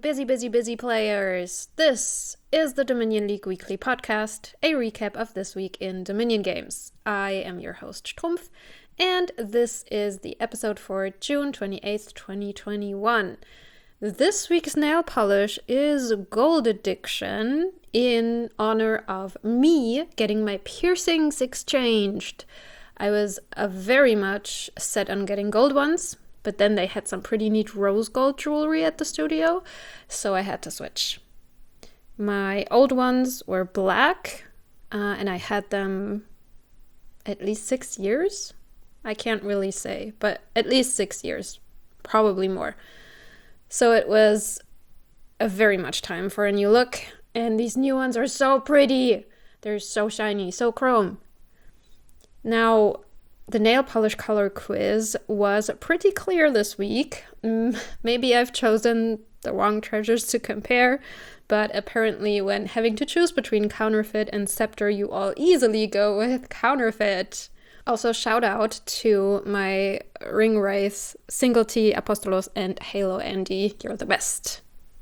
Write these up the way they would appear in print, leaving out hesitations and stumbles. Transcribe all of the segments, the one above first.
busy players! This is the Dominion League Weekly Podcast, a recap of this week in Dominion games. I am your host, Strumpf, and this is the episode for June 28th, 2021. This week's nail polish is Gold Addiction in honor of me getting my piercings exchanged. I was very much set on getting gold ones, but then they had some pretty neat rose gold jewelry at the studio, so I had to switch. My old ones were black, and I had them at least 6 years. I can't really say, but at least 6 years, probably more. So it was a very much time for a new look, and these new ones are so pretty. They're so shiny, so chrome. Now, the nail polish color quiz was pretty clear this week. Maybe I've chosen the wrong treasures to compare, but apparently when having to choose between counterfeit and scepter, you all easily go with counterfeit. Also, shout out to my Ring Wraiths, Single T, Apostolos, and Halo Andy. You're the best.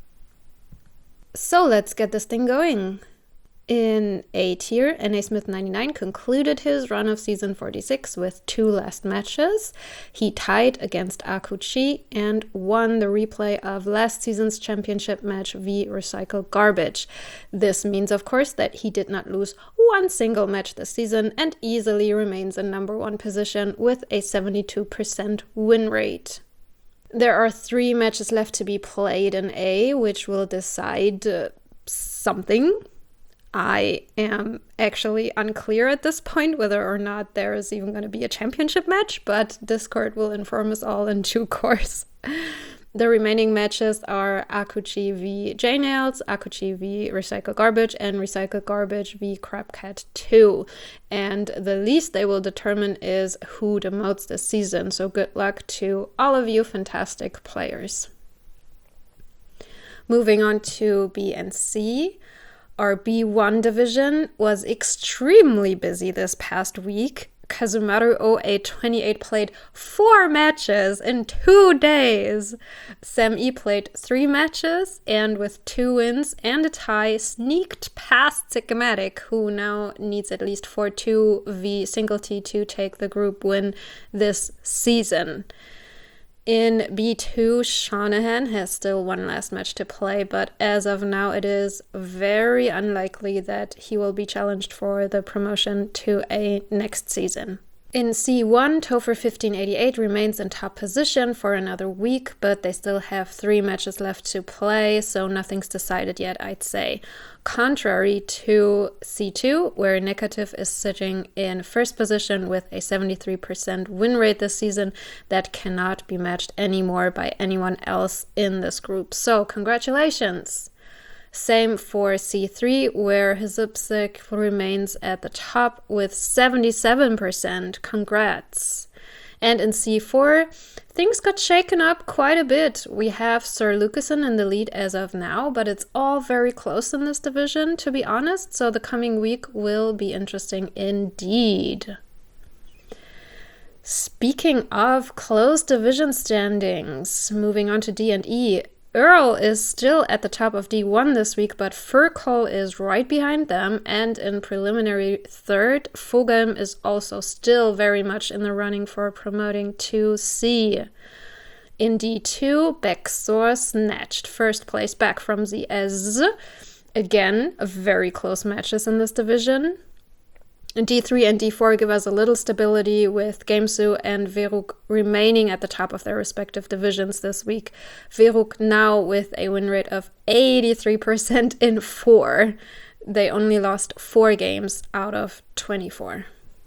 So let's get this thing going. In A tier, NASmith99 concluded his run of season 46 with 2 last matches. He tied against Akuchi and won the replay of last season's championship match v Recycle Garbage. This means, of course, that he did not lose one single match this season and easily remains in number 1 position with a 72% win rate. There are 3 matches left to be played in A, which will decide something. I am actually unclear at this point whether or not there is even going to be a championship match, but Discord will inform us all in due course. The remaining matches are Akuchi v J-Nails, Akuchi v Recycle Garbage, and Recycle Garbage v Crabcat 2. And the least they will determine is who demotes this season, so good luck to all of you fantastic players. Moving on to B and C. Our B1 division was extremely busy this past week. Kazumaru 0828 played 4 matches in 2 days. Sam E played 3 matches and with 2 wins and a tie sneaked past Sigmatic, who now needs at least 4-2 v Single T to take the group win this season. In B2, Shanahan has still 1 last match to play, but as of now it is very unlikely that he will be challenged for the promotion to A next season. In C1, Topher 1588 remains in top position for another week, but they still have 3 matches left to play, so nothing's decided yet, I'd say. Contrary to C2, where Negative is sitting in first position with a 73% win rate this season, that cannot be matched anymore by anyone else in this group. So, congratulations! Same for C3, where Hizipsik remains at the top with 77%. Congrats. And in C4, things got shaken up quite a bit. We have Sir Lucasen in the lead as of now, but it's all very close in this division, to be honest, so the coming week will be interesting indeed. Speaking of close division standings, moving on to D and E, Earl is still at the top of D1 this week, but Furcol is right behind them, and in preliminary 3rd, Fogem is also still very much in the running for promoting to C. In D2, Bexor snatched first place back from the Ez. Again, very close matches in this division. D3 and D4 give us a little stability, with Gamesu and Veruk remaining at the top of their respective divisions this week. Veruk now with a win rate of 83% in 4. They only lost 4 games out of 24.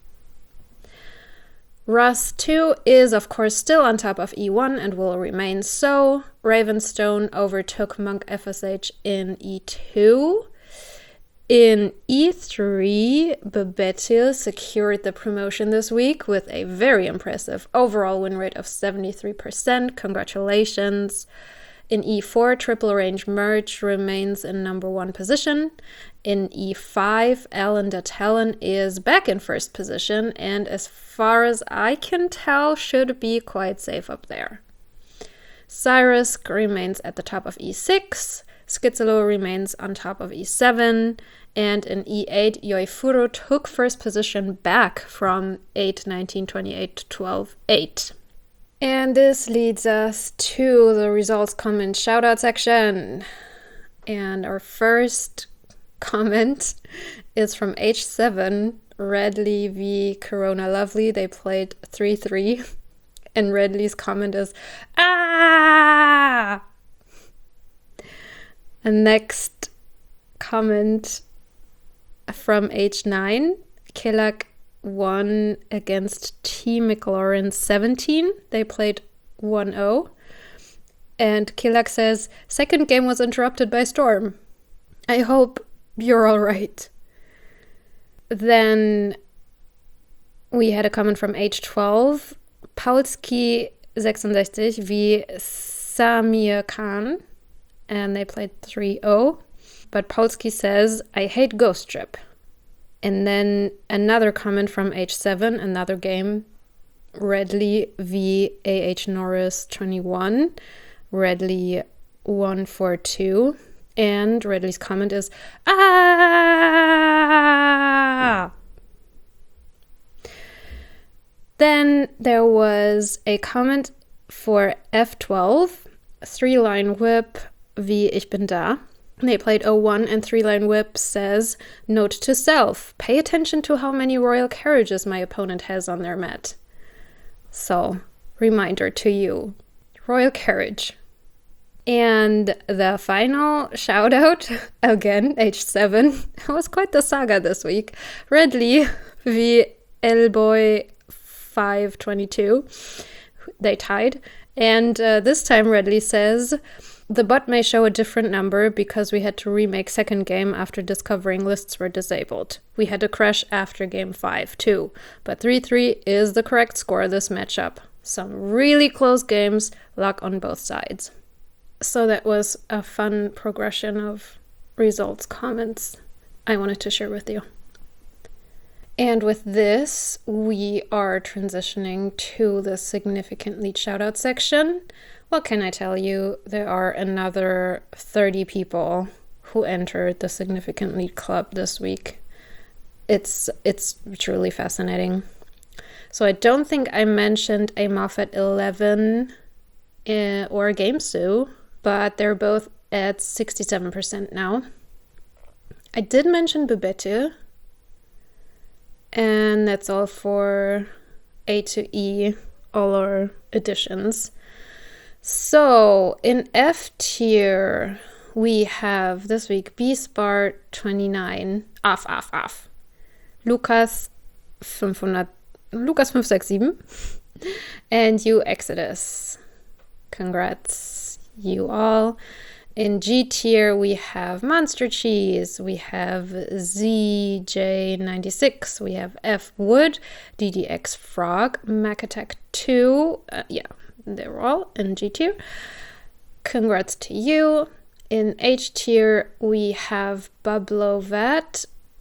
Russ 2 is, of course, still on top of E1 and will remain so. Ravenstone overtook Monk FSH in E2. In E3, Bebetil secured the promotion this week with a very impressive overall win rate of 73%. Congratulations. In E4, Triple Range Merge remains in number 1 position. In E5, Alan Talon is back in first position, and as far as I can tell, should be quite safe up there. Cyrus remains at the top of e6, Skizelo remains on top of e7, and in e8, Yoifuro took first position back from 8-19, 28 to 12-8. And this leads us to the results comment shoutout section. And our first comment is from H7, Redley v Corona Lovely. They played 3-3. And Redley's comment is, ah! And next comment from H9, Kilak won against T. McLaurin 17. They played 1-0. And Kilak says, second game was interrupted by storm. I hope you're all right. Then we had a comment from H12, Paulski 66 v Samir Khan. And they played 3-0. But Paulski says, I hate Ghost Trip. And then another comment from H7, another game, Redley v AH Norris 21. Redley won 4-2. And Redley's comment is, ah! Then there was a comment for F12, 3-line whip v Ich bin da. They played 0-1, and 3-line whip says, note to self, pay attention to how many royal carriages my opponent has on their mat. So, reminder to you, royal carriage. And the final shout out, again, H7, it was quite the saga this week. Redley v Elboy 522, they tied. And this time Redley says, the bot may show a different number because we had to remake second game after discovering lists were disabled. We had a crash after game 5 too, but 3-3 is the correct score this matchup. Some really close games, luck on both sides. So that was a fun progression of results, comments I wanted to share with you. And with this, we are transitioning to the significant lead shoutout section. What can I tell you? There are another 30 people who entered the Significant Lead Club this week. It's truly fascinating. So I don't think I mentioned a Moffat 11 or a GameSue, but they're both at 67% now. I did mention Bubette, and that's all for A to E, all our editions. So in F tier, we have this week B-Spart 29, off. Lukas 567, and you Exodus. Congrats, you all. In G tier, we have Monster Cheese, we have ZJ96, we have F Wood, DDX Frog, Mac Attack 2, they're all in G tier. Congrats to you. In H tier, we have Bablovat,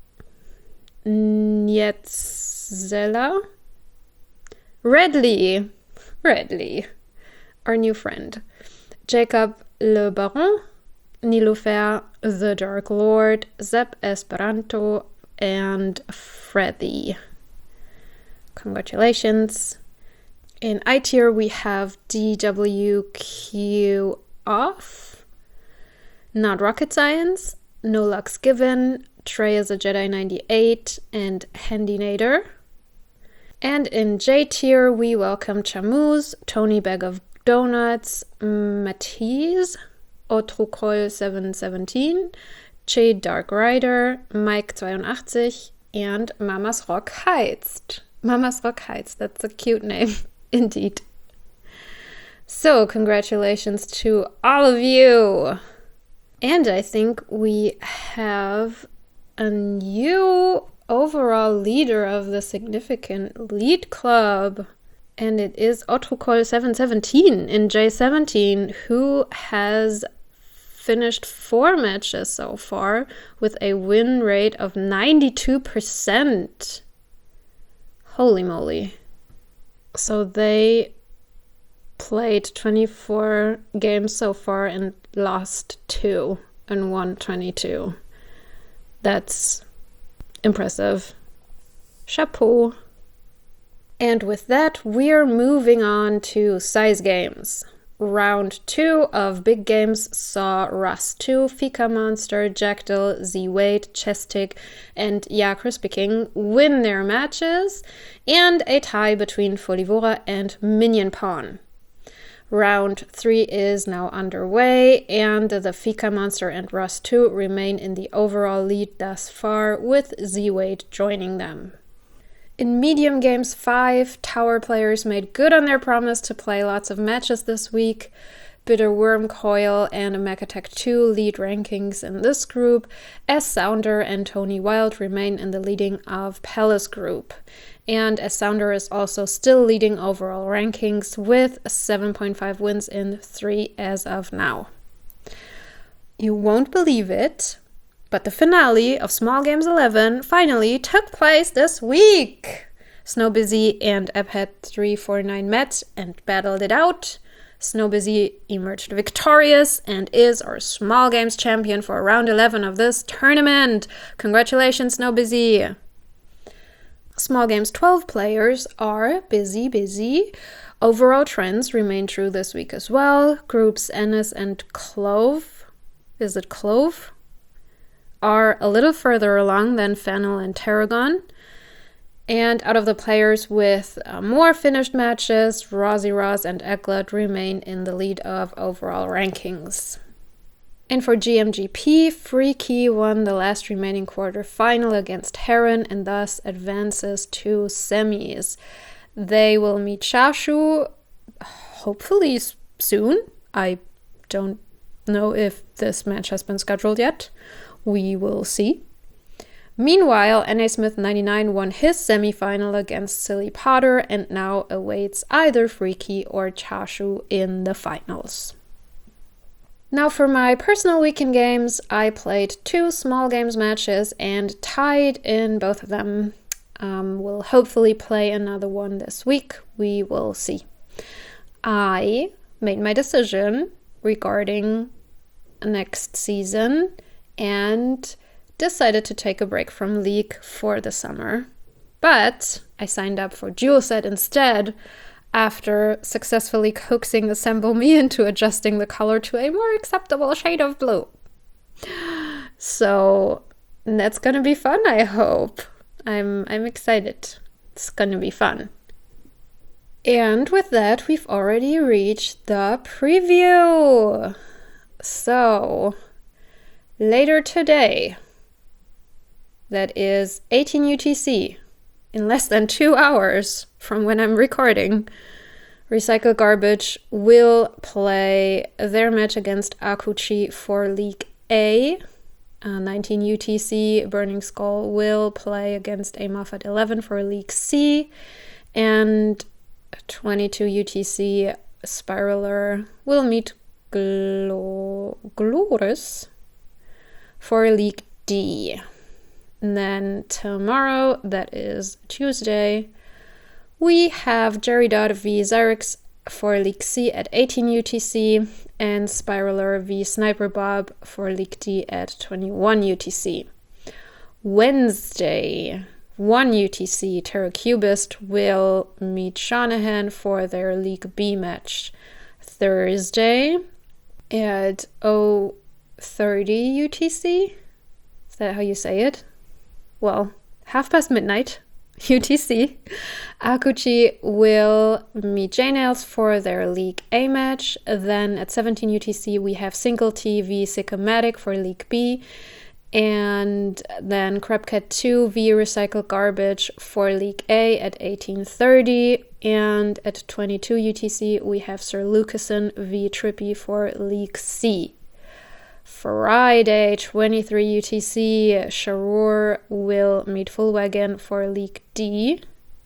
Nietzela, Redley, our new friend, Jacob Le Baron, Nilofer, The Dark Lord, Zep Esperanto, and Freddy. Congratulations. In I tier, we have DWQ Off, Not Rocket Science, No Lux Given, Trey is a Jedi 98, and Handinator. And in J tier, we welcome Chamuz, Tony Bag of Donuts, Matisse, Otrukoll 717, Che Dark Rider, Mike 82, and Mamas Rock Heizt. Mamas Rock Heizt, that's a cute name, indeed. So, congratulations to all of you. And I think we have a new overall leader of the Significant Lead Club. And it is Otrukoll 717 in J17, who has finished 4 matches so far with a win rate of 92%. Holy moly. So they played 24 games so far and lost 2 and won 22. That's impressive. Chapeau. And with that, we're moving on to size games. Round 2 of big games saw Rust 2, Fika Monster, Jackdaw, Z-Wade, Chestic, and Ja Crispy King win their matches, and a tie between Folivora and Minion Pawn. Round 3 is now underway, and the Fika Monster and Rust 2 remain in the overall lead thus far, with Z-Wade joining them. In medium games 5, Tower players made good on their promise to play lots of matches this week. Bitter Worm Coil and Mechatech 2 lead rankings in this group, as Sounder and Tony Wild remain in the leading of Palace group. And as Sounder is also still leading overall rankings with 7.5 wins in 3 as of now. You won't believe it, but the finale of Small Games 11 finally took place this week. Snowbusy and Ephead349 met and battled it out. Snowbusy emerged victorious and is our Small Games champion for round 11 of this tournament. Congratulations, Snowbusy! Small Games 12 players are busy. Overall trends remain true this week as well. Groups Ennis and Clove, is it Clove? Are a little further along than Fennel and Tarragon. And out of the players with more finished matches, Roz and Eklund remain in the lead of overall rankings. And for GMGP, Freaky won the last remaining quarterfinal against Heron and thus advances to semis. They will meet Chashu hopefully soon. I don't know if this match has been scheduled yet. We will see. Meanwhile, NA Smith 99 won his semi-final against Silly Potter and now awaits either Freaky or Chashu in the finals. Now for my personal weekend games, I played 2 small games matches and tied in both of them. We'll hopefully play another one this week. We will see. I made my decision regarding next season and decided to take a break from League for the summer. But I signed up for Dual Set instead after successfully coaxing Assemble Me into adjusting the color to a more acceptable shade of blue. So that's gonna be fun, I hope. I'm excited. It's gonna be fun. And with that, we've already reached the preview. So later today, that is 18 UTC, in less than 2 hours from when I'm recording, Recycle Garbage will play their match against Akuchi for League A. 19 UTC, Burning Skull will play against a Moffat 11 for League C. And 22 UTC, Spiraler will meet Glorus for League D. And then tomorrow, that is Tuesday, we have Jerry Dodd v Xyrix for League C at 18 UTC and Spiraler v Sniper Bob for League D at 21 UTC. Wednesday, 1 UTC, Terracubist will meet Shanahan for their League B match. Thursday at 0:30 UTC, is that how you say it? Well, midnight UTC, Akuchi will meet J-Nails for their League A match. Then at 17 UTC, we have Single T v Sycomatic for League B. And then Crabcat 2 v Recycle Garbage for League A at 18:30. And at 22 UTC, we have Sir Lucasen v Trippy for League C. Friday, 23 UTC, Sharur will meet Fullwagon for League D.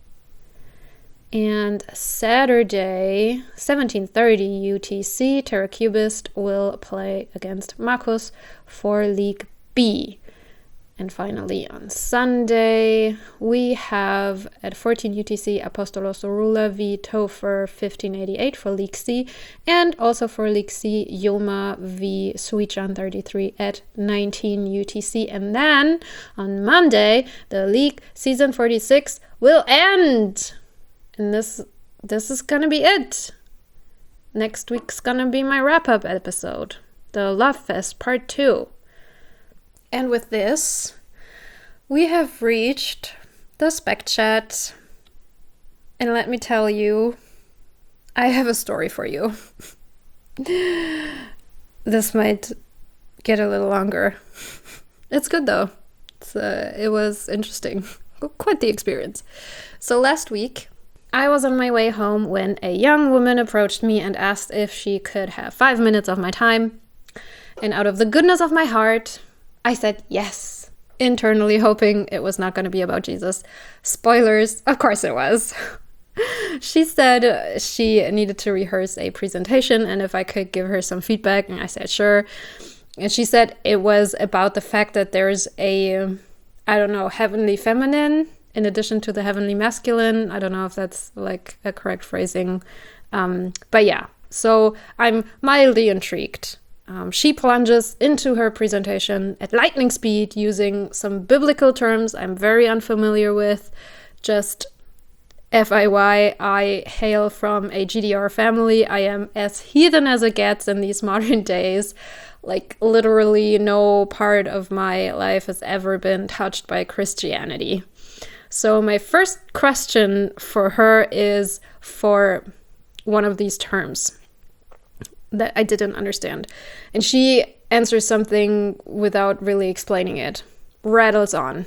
And Saturday, 17:30 UTC, Terracubist will play against Marcus for League B. And finally, on Sunday, we have at 14 UTC Apostolos Orula v Topher 1588 for League C, and also for League C, Yoma v Suichan 33 at 19 UTC. And then on Monday, the League Season 46 will end. And this is gonna be it. Next week's gonna be my wrap-up episode, the Love Fest Part 2. And with this, we have reached the Spec Chat. And let me tell you, I have a story for you. This might get a little longer. It's good though. It was interesting. Quite the experience. So last week, I was on my way home when a young woman approached me and asked if she could have 5 minutes of my time. And out of the goodness of my heart, I said yes, internally hoping it was not going to be about Jesus. Spoilers, of course it was. She said she needed to rehearse a presentation and if I could give her some feedback, and I said sure. And she said it was about the fact that there's a, heavenly feminine in addition to the heavenly masculine. I don't know if that's like a correct phrasing. But yeah, so I'm mildly intrigued. She plunges into her presentation at lightning speed using some biblical terms I'm very unfamiliar with. Just FYI, I hail from a GDR family. I am as heathen as it gets in these modern days. Like literally no part of my life has ever been touched by Christianity. So my first question for her is for one of these terms that I didn't understand. And she answers something without really explaining it. Rattles on.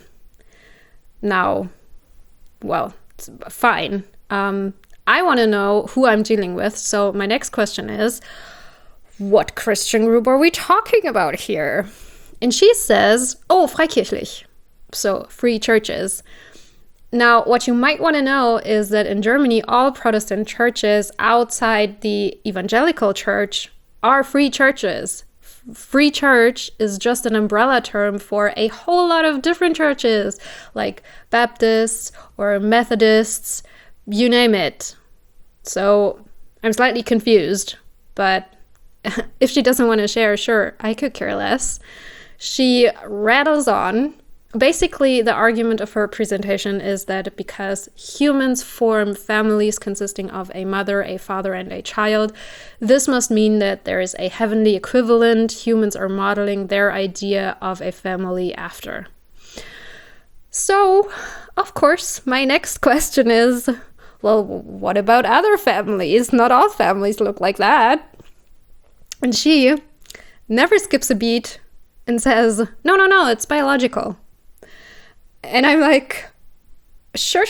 Now, well, it's fine. I want to know who I'm dealing with. So my next question is, what Christian group are we talking about here? And she says, freikirchlich. So free churches. Now, what you might want to know is that in Germany, all Protestant churches outside the evangelical church are free churches. Free church is just an umbrella term for a whole lot of different churches, like Baptists or Methodists, you name it. So I'm slightly confused, but if she doesn't want to share, sure, I could care less. She rattles on. Basically, the argument of her presentation is that because humans form families consisting of a mother, a father, and a child, this must mean that there is a heavenly equivalent humans are modeling their idea of a family after. So, of course, my next question is, well, what about other families? Not all families look like that. And she never skips a beat and says, no, it's biological. And I'm like, sure,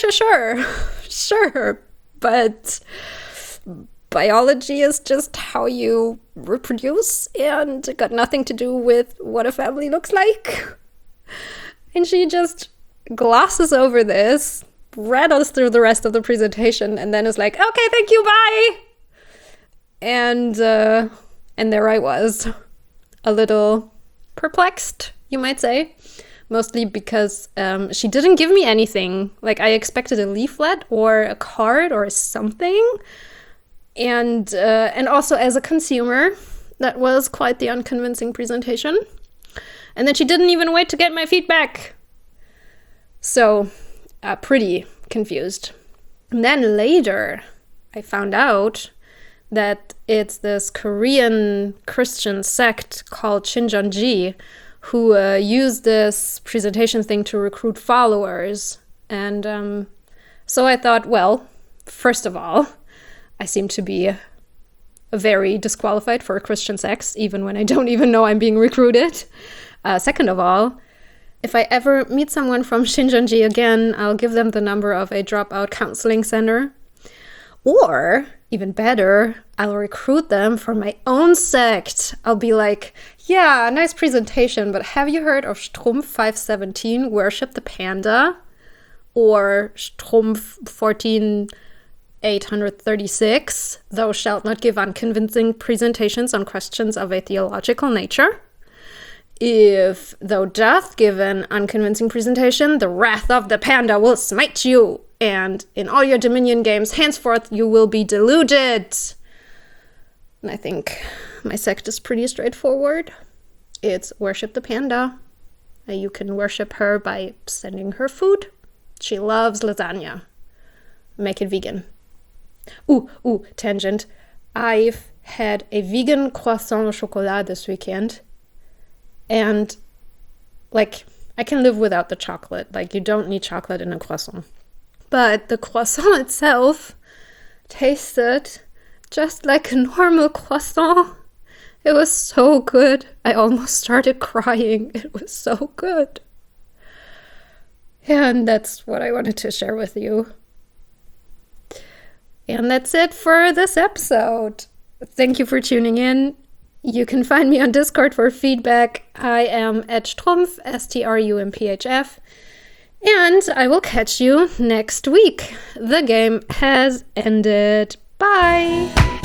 but biology is just how you reproduce and got nothing to do with what a family looks like. And she just glosses over this, rattles through the rest of the presentation, and then is like, okay, thank you, bye. And there I was, a little perplexed, you might say. Mostly because she didn't give me anything. Like, I expected a leaflet or a card or something. And also as a consumer, that was quite the unconvincing presentation. And then she didn't even wait to get my feedback. So, pretty confused. And then later, I found out that it's this Korean Christian sect called Shincheonji, who used this presentation thing to recruit followers. And so I thought, well, first of all, I seem to be very disqualified for Christian sex, even when I don't even know I'm being recruited. Second of all, if I ever meet someone from Shincheonji again, I'll give them the number of a dropout counseling center. Or, even better, I'll recruit them for my own sect. I'll be like, yeah, nice presentation, but have you heard of Strumpf 517, Worship the Panda? Or Strumpf 14836, Thou shalt not give unconvincing presentations on questions of a theological nature? If thou dost give an unconvincing presentation, the wrath of the panda will smite you, and in all your Dominion games henceforth you will be deluded. And I think my sect is pretty straightforward. It's worship the panda. You can worship her by sending her food. She loves lasagna. Make it vegan. Ooh, tangent. I've had a vegan croissant au chocolat this weekend. And, like, I can live without the chocolate. Like, you don't need chocolate in a croissant. But the croissant itself tasted just like a normal croissant. It was so good. I almost started crying. It was so good. And that's what I wanted to share with you. And that's it for this episode. Thank you for tuning in. You can find me on Discord for feedback. I am @Strumpf, STRUMPHF. And I will catch you next week. The game has ended. Bye!